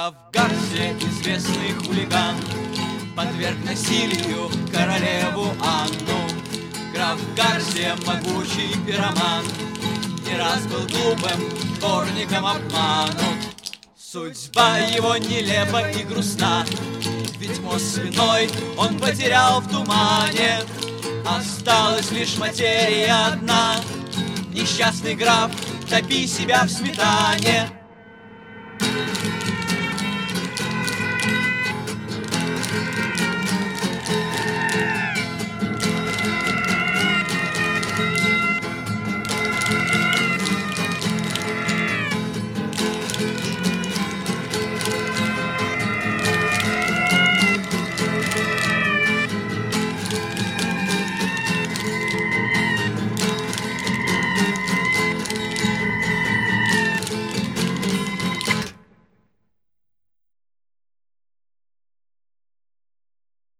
Граф Гарсия, известный хулиган, подверг насилию королеву Анну. Граф Гарсия, могучий пироман, не раз был глупым дворником обманут. Судьба его нелепа и грустна, ведь мост свиной он потерял в тумане. Осталась лишь материя одна. Несчастный граф, топи себя в сметане.